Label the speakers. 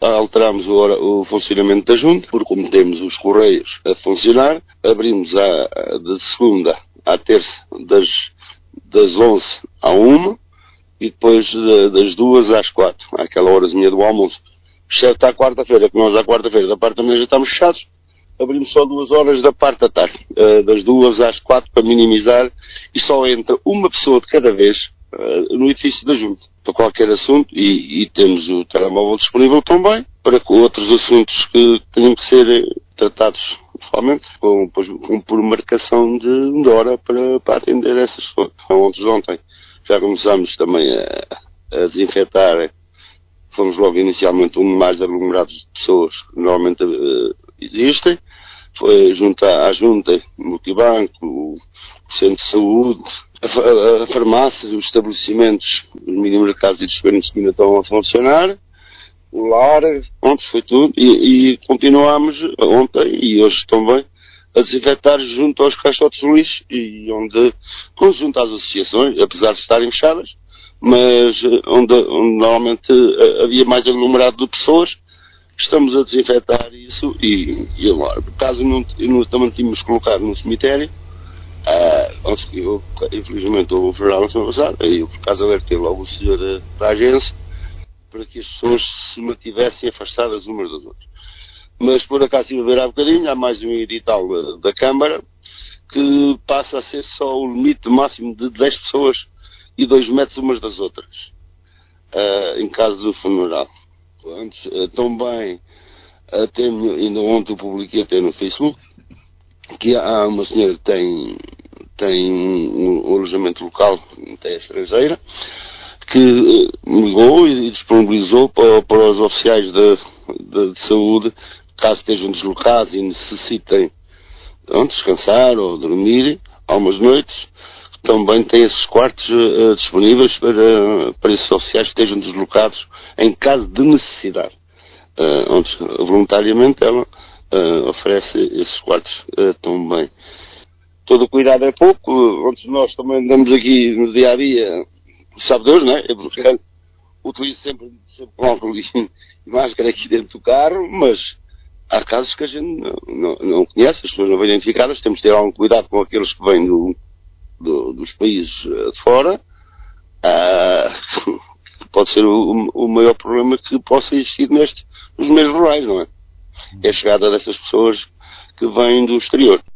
Speaker 1: alterámos o funcionamento da junta, porque como temos os correios a funcionar, abrimos de segunda à terça das 11 à 1 e depois das 2 às 4, àquela horazinha do almoço. Exceto à quarta-feira, que nós à quarta-feira da parte da manhã já estamos fechados, abrimos só 2 horas da parte da tarde, das 2 às 4 para minimizar, e só entra uma pessoa de cada vez no edifício da junta, para qualquer assunto, e temos o telemóvel disponível também, para outros assuntos que tenham que ser tratados pessoalmente, por marcação de hora para atender essas pessoas. Ontem já começámos também a desinfetar, fomos logo inicialmente mais aglomerados de pessoas que normalmente existem, foi à junta, multibanco, o centro de saúde, a farmácia, os estabelecimentos, os mini-mercados e distribuidores que ainda estão a funcionar, o lar, ontem foi tudo, e continuámos ontem e hoje também a desinfetar junto aos caixotes de lixo, e junto às associações, apesar de estarem fechadas, mas onde normalmente havia mais aglomerado de pessoas, estamos a desinfetar isso e agora, por caso também tínhamos colocado no cemitério, infelizmente houve um funeral na semana passada, e eu por acaso alertei logo o senhor da agência para que as pessoas se mantivessem afastadas umas das outras. Mas por acaso estive a ver há bocadinho, há mais um edital da Câmara que passa a ser só o limite máximo de 10 pessoas e 2 metros umas das outras, em caso do funeral. Antes, também, ainda ontem eu publiquei até no Facebook, que há uma senhora que tem um alojamento local, até estrangeira, que me ligou e disponibilizou para os oficiais de saúde, caso estejam deslocados e necessitem descansar ou dormir algumas noites, também tem esses quartos disponíveis para esses oficiais que estejam deslocados em caso de necessidade. Onde voluntariamente ela oferece esses quartos também. Todo o cuidado é pouco, onde nós também andamos aqui no dia a dia, sabe Deus, não é? Eu utilizo sempre com álcool e máscara aqui dentro do carro, mas há casos que a gente não conhece, as pessoas não vêm identificadas, temos de ter algum cuidado com aqueles que vêm dos países de fora. Pode ser o maior problema que possa existir nos meios rurais, não é? É a chegada dessas pessoas que vêm do exterior.